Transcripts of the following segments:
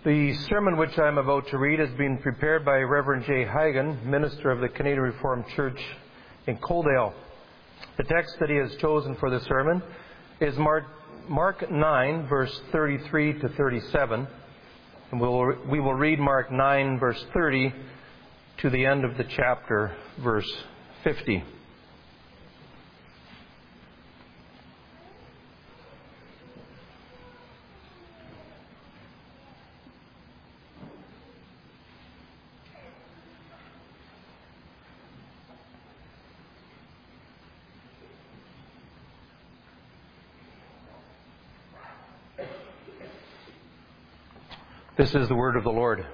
The sermon which I am about to read has been prepared by Reverend J. Hagen, minister of the Canadian Reformed Church in Coaldale. The text that he has chosen for the sermon is Mark 9, verse 33 to 37. And we will read Mark 9, verse 30 to the end of the chapter, verse 50. This is the word of the Lord.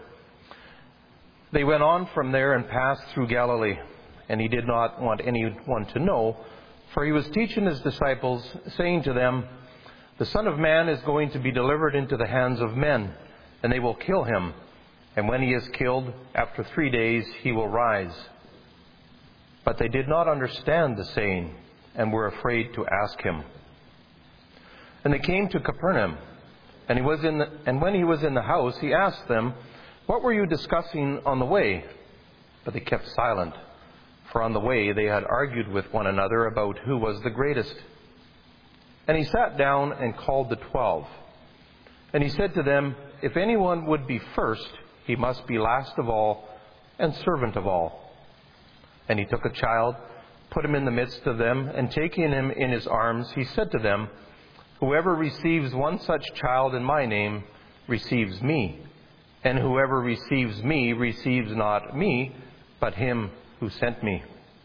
They went on from there and passed through Galilee, and he did not want anyone to know, for he was teaching his disciples, saying to them, "The Son of Man is going to be delivered into the hands of men, and they will kill him. And when he is killed, after 3 days he will rise." But they did not understand the saying, and were afraid to ask him. And they came to Capernaum. And when he was in the house, he asked them, "What were you discussing on the way?" But they kept silent, for on the way they had argued with one another about who was the greatest. And he sat down and called the 12. And he said to them, "If anyone would be first, he must be last of all and servant of all." And he took a child, put him in the midst of them, and taking him in his arms, he said to them, "Whoever receives one such child in my name receives me. And whoever receives me receives not me, but him who sent me."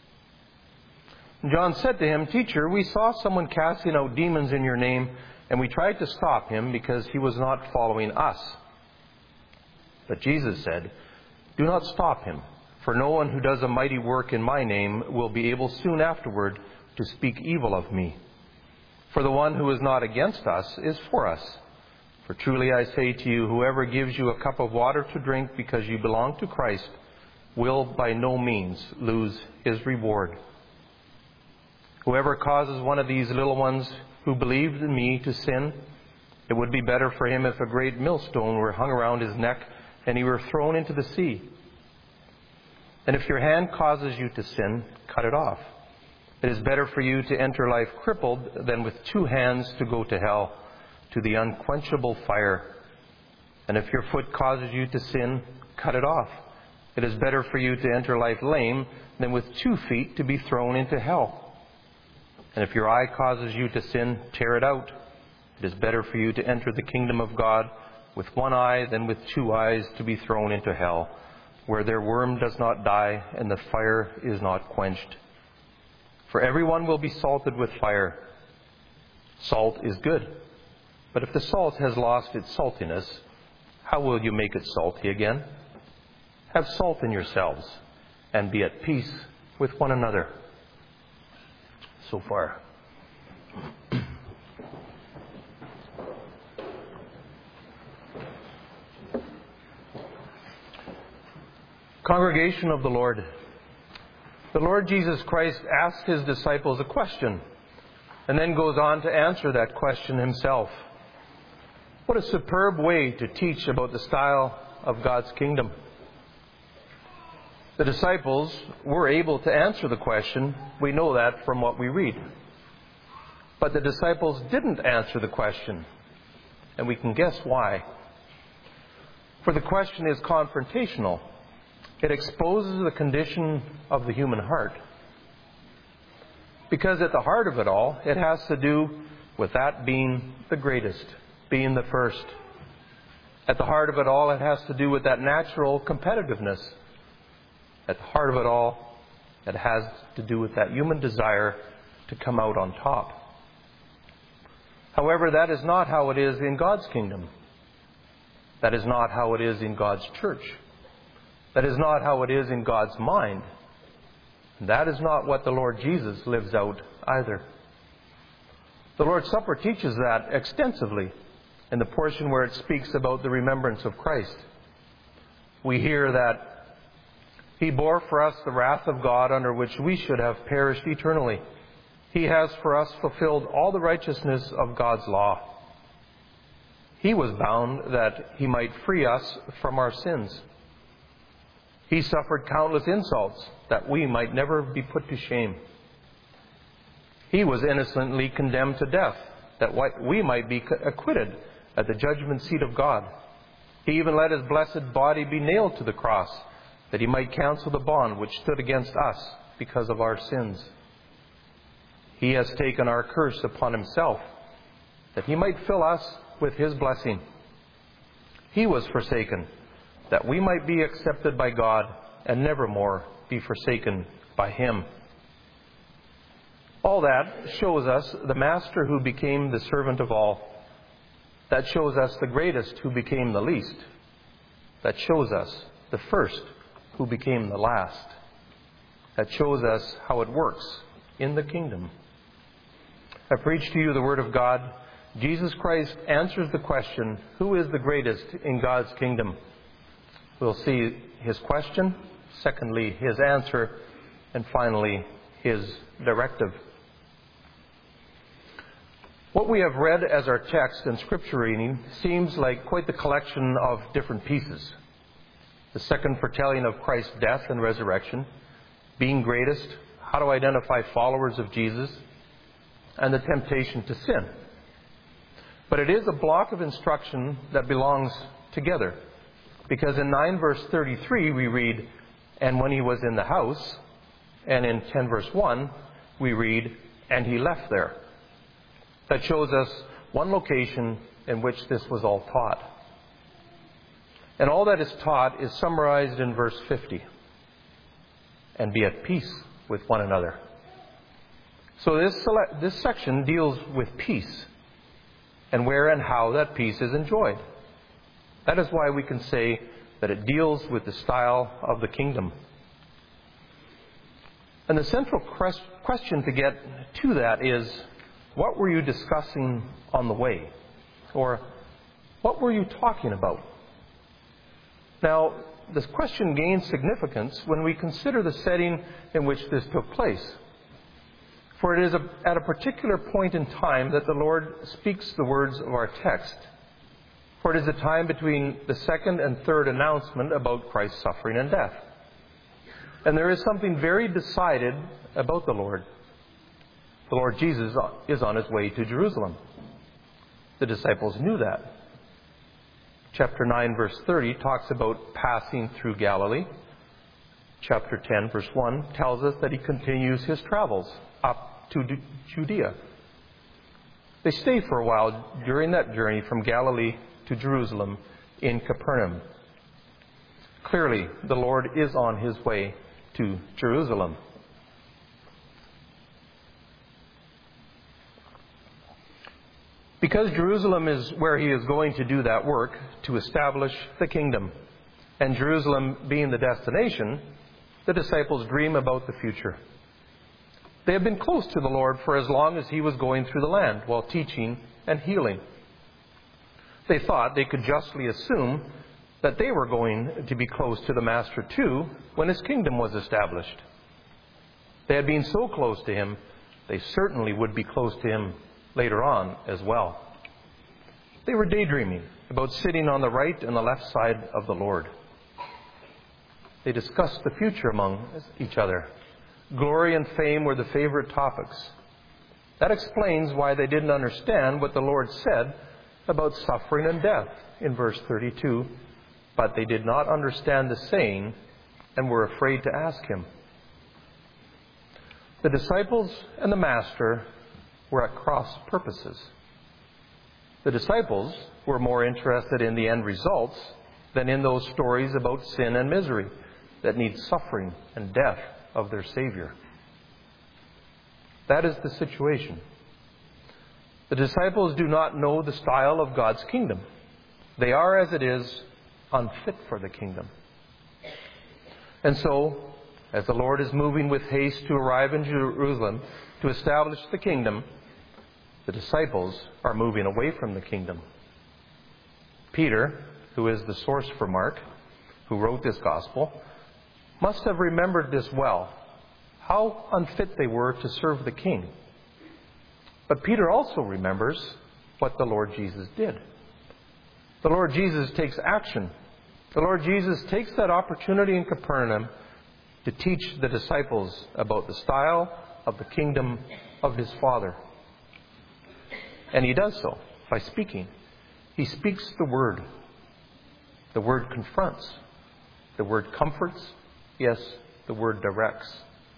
And John said to him, "Teacher, we saw someone casting out demons in your name, and we tried to stop him because he was not following us." But Jesus said, "Do not stop him, for no one who does a mighty work in my name will be able soon afterward to speak evil of me. For the one who is not against us is for us. For truly I say to you, whoever gives you a cup of water to drink because you belong to Christ will by no means lose his reward. Whoever causes one of these little ones who believed in me to sin, it would be better for him if a great millstone were hung around his neck and he were thrown into the sea. And if your hand causes you to sin, cut it off. It is better for you to enter life crippled than with 2 hands to go to hell, to the unquenchable fire. And if your foot causes you to sin, cut it off. It is better for you to enter life lame than with 2 feet to be thrown into hell. And if your eye causes you to sin, tear it out. It is better for you to enter the kingdom of God with 1 eye than with 2 eyes to be thrown into hell, where their worm does not die and the fire is not quenched. For everyone will be salted with fire. Salt is good, but if the salt has lost its saltiness, how will you make it salty again? Have salt in yourselves, and be at peace with one another." So far. Congregation of the Lord, the Lord Jesus Christ asked his disciples a question and then goes on to answer that question himself. What a superb way to teach about the style of God's kingdom. The disciples were able to answer the question. We know that from what we read. But the disciples didn't answer the question, and we can guess why. For the question is confrontational. It exposes the condition of the human heart. Because at the heart of it all, it has to do with that being the greatest, being the first. At the heart of it all, it has to do with that natural competitiveness. At the heart of it all, it has to do with that human desire to come out on top. However, that is not how it is in God's kingdom. That is not how it is in God's church. That is not how it is in God's mind. That is not what the Lord Jesus lives out either. The Lord's Supper teaches that extensively in the portion where it speaks about the remembrance of Christ. We hear that He bore for us the wrath of God under which we should have perished eternally. He has for us fulfilled all the righteousness of God's law. He was bound that He might free us from our sins. He suffered countless insults that we might never be put to shame. He was innocently condemned to death that we might be acquitted at the judgment seat of God. He even let His blessed body be nailed to the cross that He might cancel the bond which stood against us because of our sins. He has taken our curse upon Himself that He might fill us with His blessing. He was forsaken that we might be accepted by God and nevermore be forsaken by Him. All that shows us the Master who became the servant of all. That shows us the greatest who became the least. That shows us the first who became the last. That shows us how it works in the kingdom. I preach to you the Word of God. Jesus Christ answers the question, who is the greatest in God's kingdom? We'll see His question, secondly, His answer, and finally, His directive. What we have read as our text and scripture reading seems like quite the collection of different pieces. The second foretelling of Christ's death and resurrection, being greatest, how to identify followers of Jesus, and the temptation to sin. But it is a block of instruction that belongs together. Because in 9 verse 33 we read, and when He was in the house, and in 10 verse 1 we read, and He left there. That shows us one location in which this was all taught. And all that is taught is summarized in verse 50. And be at peace with one another. So this section deals with peace and where and how that peace is enjoyed. That is why we can say that it deals with the style of the kingdom. And the central question to get to that is, what were you discussing on the way? Or what were you talking about? Now, this question gains significance when we consider the setting in which this took place. For it is at a particular point in time that the Lord speaks the words of our text. For it is a time between the second and third announcement about Christ's suffering and death. And there is something very decided about the Lord. The Lord Jesus is on His way to Jerusalem. The disciples knew that. Chapter 9, verse 30 talks about passing through Galilee. Chapter 10, verse 1 tells us that He continues His travels up to Judea. They stay for a while during that journey from Galilee to Jerusalem in Capernaum. Clearly, the Lord is on His way to Jerusalem. Because Jerusalem is where He is going to do that work to establish the kingdom, and Jerusalem being the destination, the disciples dream about the future. They have been close to the Lord for as long as He was going through the land while teaching and healing. They thought they could justly assume that they were going to be close to the Master too when His kingdom was established. They had been so close to Him, they certainly would be close to Him later on as well. They were daydreaming about sitting on the right and the left side of the Lord. They discussed the future among each other. Glory and fame were the favorite topics. That explains why they didn't understand what the Lord said about suffering and death in verse 32, but they did not understand the saying and were afraid to ask Him. The disciples and the Master were at cross purposes. The disciples were more interested in the end results than in those stories about sin and misery that need suffering and death of their Savior. That is the situation. The disciples do not know the style of God's kingdom. They are, as it is, unfit for the kingdom. And so, as the Lord is moving with haste to arrive in Jerusalem to establish the kingdom, the disciples are moving away from the kingdom. Peter, who is the source for Mark, who wrote this gospel, must have remembered this well, how unfit they were to serve the king. But Peter also remembers what the Lord Jesus did. The Lord Jesus takes action. The Lord Jesus takes that opportunity in Capernaum to teach the disciples about the style of the kingdom of His Father. And He does so by speaking. He speaks the Word. The Word confronts. The Word comforts. Yes, the Word directs.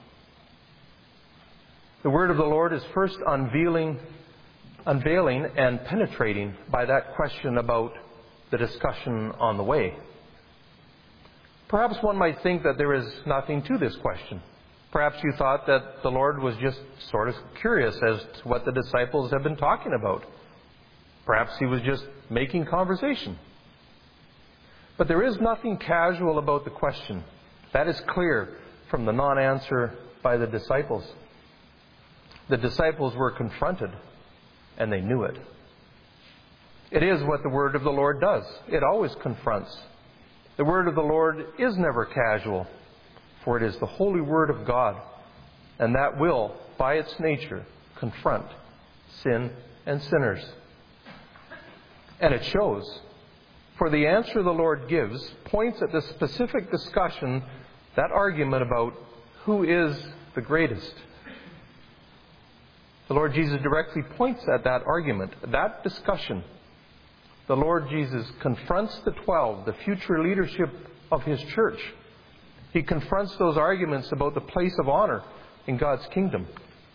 The Word of the Lord is first unveiling and penetrating by that question about the discussion on the way. Perhaps one might think that there is nothing to this question. Perhaps you thought that the Lord was just sort of curious as to what the disciples have been talking about. Perhaps He was just making conversation. But there is nothing casual about the question. That is clear from the non-answer by the disciples. The disciples were confronted, and they knew it. It is what the Word of the Lord does. It always confronts. The Word of the Lord is never casual, for it is the holy Word of God, and that will, by its nature, confront sin and sinners. And it shows. For the answer the Lord gives points at the specific discussion, that argument about who is the greatest. The Lord Jesus directly points at that argument, that discussion. The Lord Jesus confronts the 12, the future leadership of His church. He confronts those arguments about the place of honor in God's kingdom.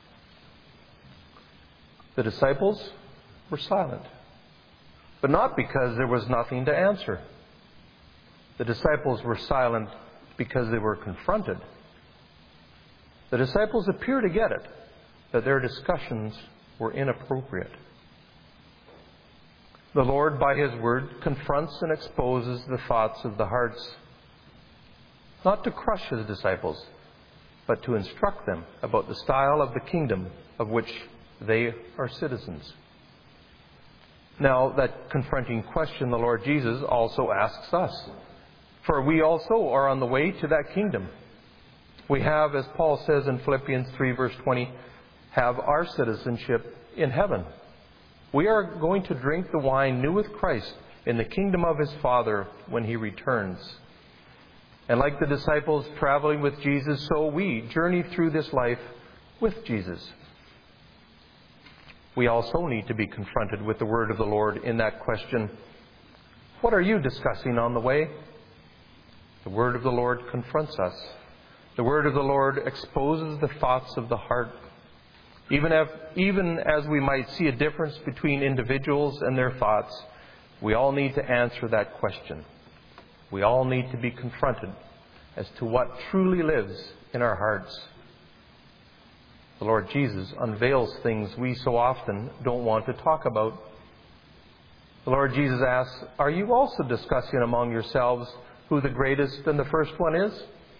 The disciples were silent, but not because there was nothing to answer. The disciples were silent because they were confronted. The disciples appear to get it, that their discussions were inappropriate. The Lord, by His Word, confronts and exposes the thoughts of the hearts, not to crush His disciples, but to instruct them about the style of the kingdom of which they are citizens. Now, that confronting question the Lord Jesus also asks us, for we also are on the way to that kingdom. We have, as Paul says in Philippians 3, verse 20, have our citizenship in heaven. We are going to drink the wine new with Christ in the kingdom of His Father when He returns. And like the disciples traveling with Jesus, so we journey through this life with Jesus. We also need to be confronted with the Word of the Lord in that question. What are you discussing on the way? The Word of the Lord confronts us. The Word of the Lord exposes the thoughts of the heart. Even as we might see a difference between individuals and their thoughts, we all need to answer that question. We all need to be confronted as to what truly lives in our hearts. The Lord Jesus unveils things we so often don't want to talk about. The Lord Jesus asks, are you also discussing among yourselves who the greatest and the first one is?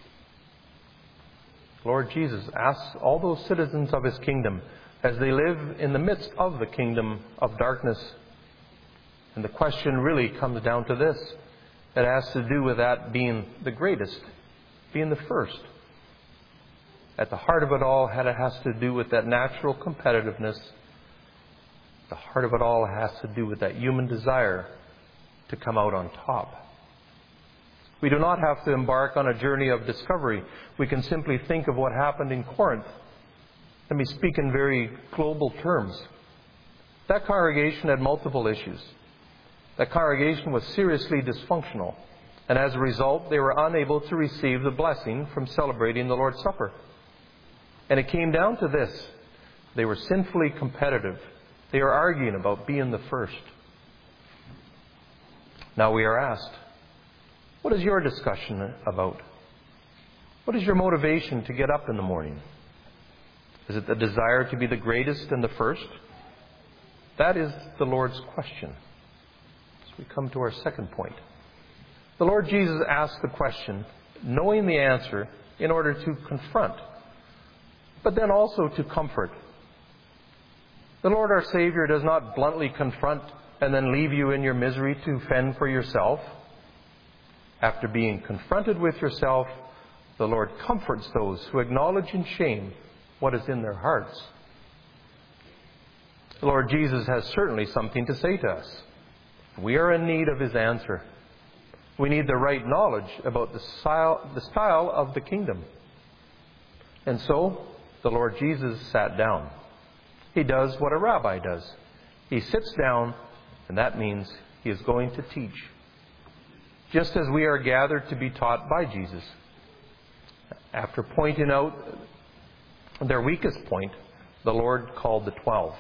Lord Jesus asks all those citizens of His kingdom as they live in the midst of the kingdom of darkness. And the question really comes down to this. It has to do with that being the greatest, being the first. At the heart of it all, it has to do with that natural competitiveness. The heart of it all has to do with that human desire to come out on top. We do not have to embark on a journey of discovery. We can simply think of what happened in Corinth. Let me speak in very global terms. That congregation had multiple issues. That congregation was seriously dysfunctional. And as a result, they were unable to receive the blessing from celebrating the Lord's Supper. And it came down to this. They were sinfully competitive. They were arguing about being the first. Now we are asked, what is your discussion about? What is your motivation to get up in the morning? Is it the desire to be the greatest and the first? That is the Lord's question. So we come to our second point. The Lord Jesus asked the question, knowing the answer, in order to confront, but then also to comfort. The Lord our Savior does not bluntly confront and then leave you in your misery to fend for yourself. After being confronted with yourself, the Lord comforts those who acknowledge in shame what is in their hearts. The Lord Jesus has certainly something to say to us. We are in need of His answer. We need the right knowledge about the style of the kingdom. And so, the Lord Jesus sat down. He does what a rabbi does. He sits down, and that means He is going to teach. Just as we are gathered to be taught by Jesus. After pointing out their weakest point, the Lord called the 12.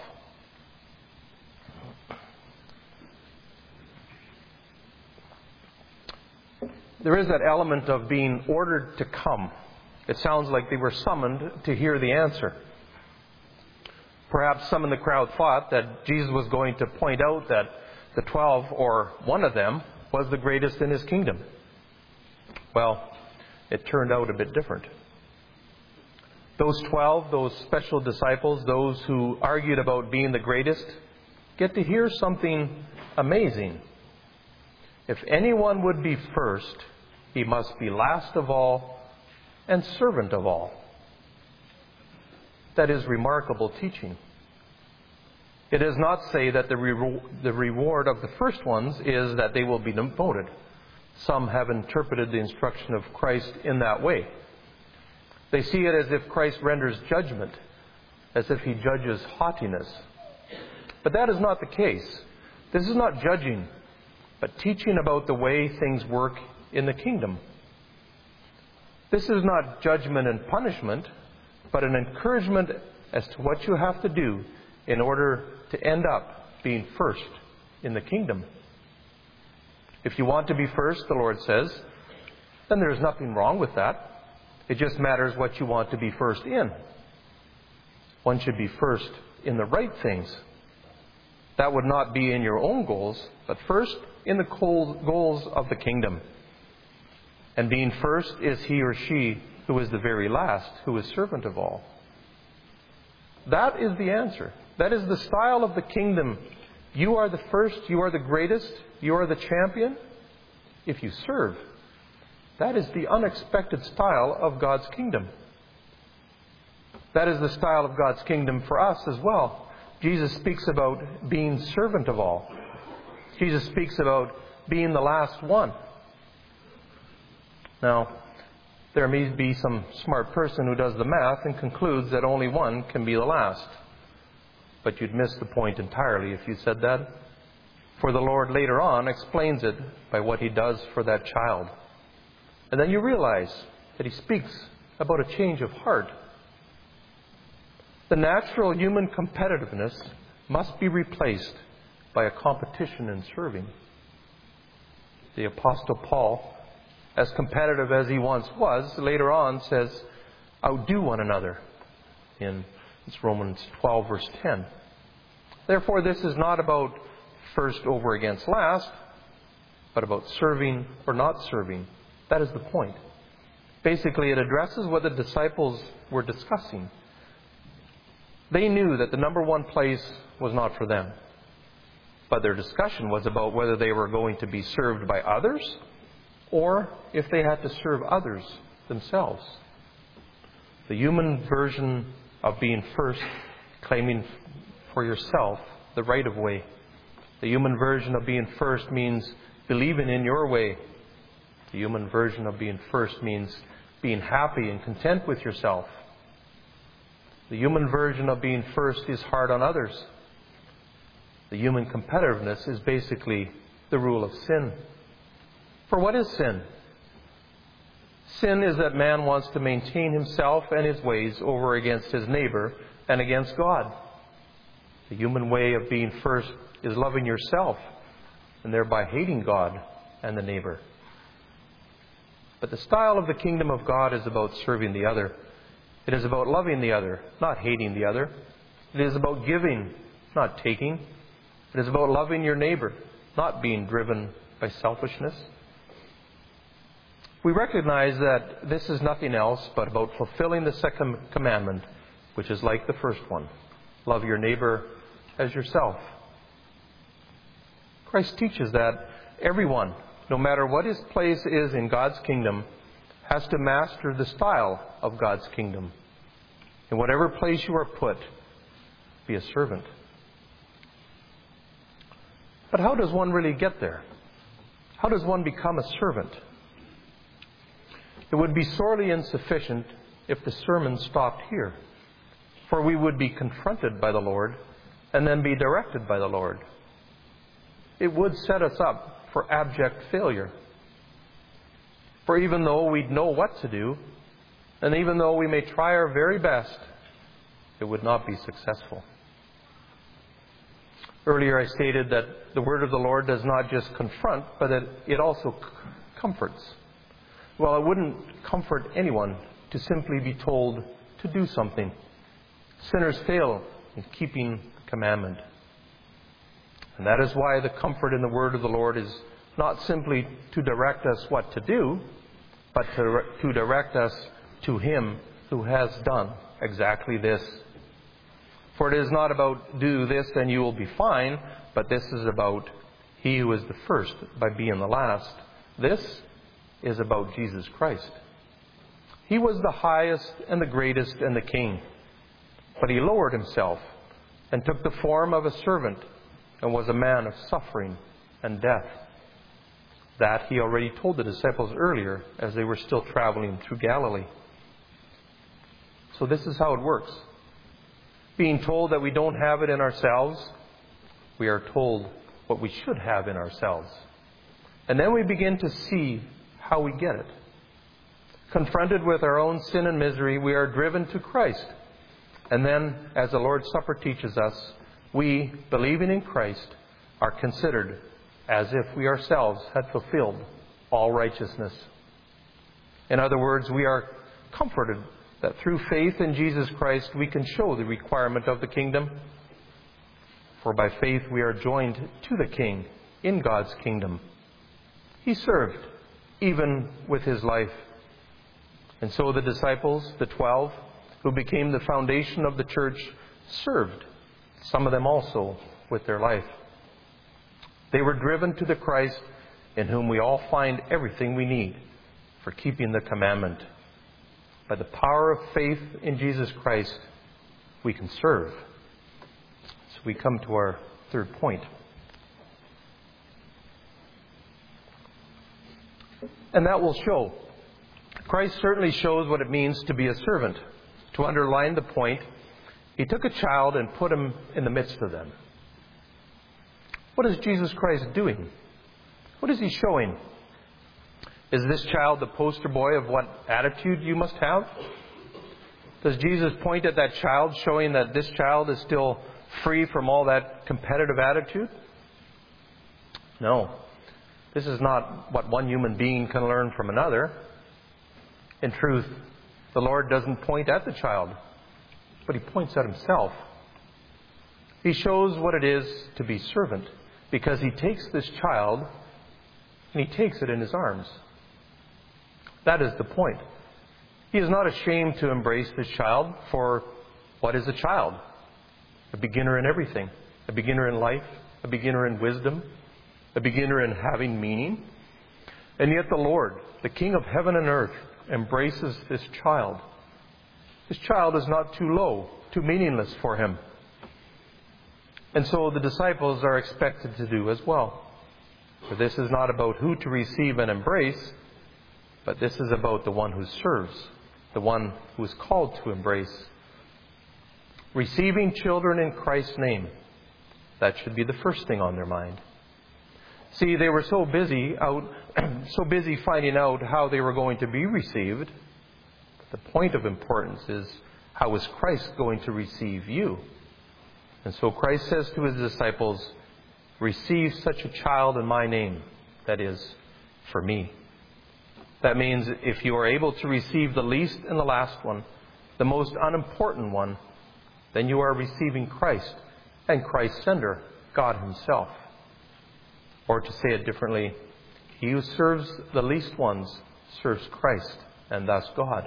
There is that element of being ordered to come. It sounds like they were summoned to hear the answer. Perhaps some in the crowd thought that Jesus was going to point out that the 12, or one of them, was the greatest in His kingdom. Well, it turned out a bit different. Those 12, those special disciples, those who argued about being the greatest, get to hear something amazing. If anyone would be first, he must be last of all and servant of all. That is remarkable teaching. It does not say that the reward of the first ones is that they will be demoted. Some have interpreted the instruction of Christ in that way. They see it as if Christ renders judgment, as if He judges haughtiness. But that is not the case. This is not judging, but teaching about the way things work in the kingdom. This is not judgment and punishment, but an encouragement as to what you have to do in order to end up being first in the kingdom. If you want to be first, the Lord says, then there's nothing wrong with that. It just matters what you want to be first in. One should be first in the right things. That would not be in your own goals, but first in the goals of the kingdom. And being first is he or she who is the very last, who is servant of all. That is the answer. That is the style of the kingdom. You are the first, you are the greatest, you are the champion. If you serve, that is the unexpected style of God's kingdom. That is the style of God's kingdom for us as well. Jesus speaks about being servant of all. Jesus speaks about being the last one. Now, there may be some smart person who does the math and concludes that only one can be the last. But you'd miss the point entirely if you said that. For the Lord later on explains it by what He does for that child. And then you realize that He speaks about a change of heart. The natural human competitiveness must be replaced by a competition in serving. The Apostle Paul, as competitive as he once was, later on says, outdo one another. It's Romans 12, verse 10. Therefore, this is not about first over against last, but about serving or not serving. That is the point. Basically, it addresses what the disciples were discussing. They knew that the number one place was not for them. But their discussion was about whether they were going to be served by others or if they had to serve others themselves. The human version of being first, claiming for yourself the right of way. The human version of being first means believing in your way. The human version of being first means being happy and content with yourself. The human version of being first is hard on others. The human competitiveness is basically the rule of sin. For what is sin? Sin is that man wants to maintain himself and his ways over against his neighbor and against God. The human way of being first is loving yourself and thereby hating God and the neighbor. But the style of the kingdom of God is about serving the other. It is about loving the other, not hating the other. It is about giving, not taking. It is about loving your neighbor, not being driven by selfishness. We recognize that this is nothing else but about fulfilling the second commandment, which is like the first one. Love your neighbor as yourself. Christ teaches that everyone, no matter what his place is in God's kingdom, has to master the style of God's kingdom. In whatever place you are put, be a servant. But how does one really get there? How does one become a servant? It would be sorely insufficient if the sermon stopped here, for we would be confronted by the Lord and then be directed by the Lord. It would set us up for abject failure. For even though we'd know what to do, and even though we may try our very best, it would not be successful. Earlier I stated that the word of the Lord does not just confront, but that it also comforts. Well, it wouldn't comfort anyone to simply be told to do something. Sinners fail in keeping the commandment. And that is why the comfort in the word of the Lord is not simply to direct us what to do, but to direct us to Him who has done exactly this. For it is not about do this and you will be fine, but this is about He who is the first by being the last. This is about Jesus Christ. He was the highest and the greatest and the King. But He lowered Himself and took the form of a servant and was a man of suffering and death. That He already told the disciples earlier as they were still traveling through Galilee. So this is how it works. Being told that we don't have it in ourselves, we are told what we should have in ourselves. And then we begin to see how we get it. Confronted with our own sin and misery, we are driven to Christ. And then, as the Lord's Supper teaches us, we, believing in Christ, are considered as if we ourselves had fulfilled all righteousness. In other words, we are comforted that through faith in Jesus Christ we can show the requirement of the kingdom. For by faith we are joined to the King in God's kingdom. He served, even with His life. And so the disciples, the 12, who became the foundation of the church, served, some of them also with their life. They were driven to the Christ in whom we all find everything we need for keeping the commandment. By the power of faith in Jesus Christ, we can serve. So we come to our third point. And that will show. Christ certainly shows what it means to be a servant. To underline the point, He took a child and put him in the midst of them. What is Jesus Christ doing? What is He showing? Is this child the poster boy of what attitude you must have? Does Jesus point at that child, showing that this child is still free from all that competitive attitude? No. This is not what one human being can learn from another. In truth, the Lord doesn't point at the child, but He points at Himself. He shows what it is to be servant, because He takes this child and He takes it in His arms. That is the point. He is not ashamed to embrace this child, for what is a child? A beginner in everything. A beginner in life. A beginner in wisdom. A beginner in having meaning. And yet the Lord, the King of heaven and earth, embraces this child. This child is not too low, too meaningless for Him. And so the disciples are expected to do as well. For this is not about who to receive and embrace, but this is about the one who serves, the one who is called to embrace. Receiving children in Christ's name, that should be the first thing on their mind. See, they were so busy finding out how they were going to be received. The point of importance is, how is Christ going to receive you? And so Christ says to His disciples, receive such a child in my name, that is, for me. That means if you are able to receive the least and the last one, the most unimportant one, then you are receiving Christ and Christ's sender, God Himself. Or to say it differently, he who serves the least ones serves Christ and thus God.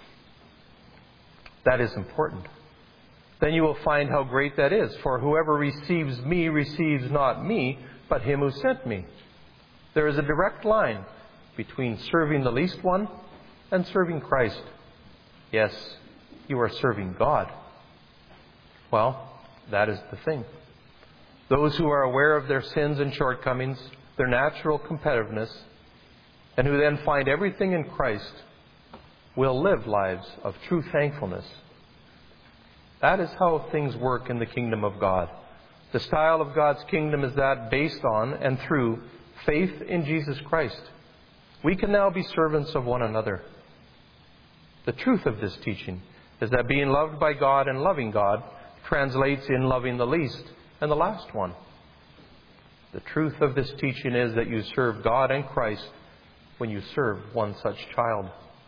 That is important. Then you will find how great that is. For whoever receives me receives not me, but Him who sent me. There is a direct line between serving the least one and serving Christ. Yes, you are serving God. Well, that is the thing. those who are aware of their sins and shortcomings, their natural competitiveness, and who then find everything in Christ, will live lives of true thankfulness. That is how things work in the kingdom of God. The style of God's kingdom is that based on and through faith in Jesus Christ. We can now be servants of one another. The truth of this teaching is that being loved by God and loving God translates in loving the least and the last one. The truth of this teaching is that you serve God and Christ when you serve one such child.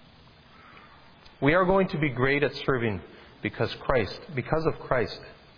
We are going to be great at serving because of Christ.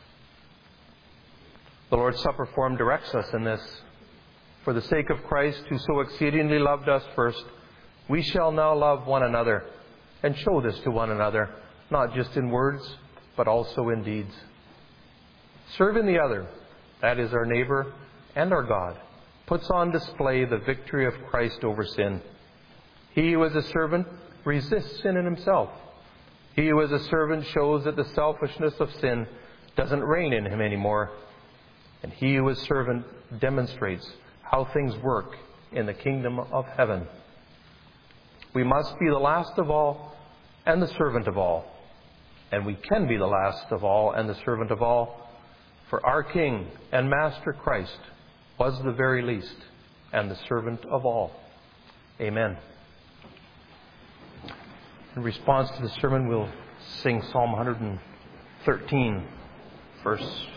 The Lord's Supper form directs us in this. For the sake of Christ, who so exceedingly loved us first, we shall now love one another and show this to one another, not just in words, but also in deeds. Serving the other, that is our neighbor and our God, puts on display the victory of Christ over sin. He who is a servant resists sin in himself. He who is a servant shows that the selfishness of sin doesn't reign in him anymore. And he who is servant demonstrates how things work in the kingdom of heaven. We must be the last of all and the servant of all. And we can be the last of all and the servant of all, for our King and Master Christ was the very least and the servant of all. Amen. In response to the sermon, we'll sing Psalm 113, verse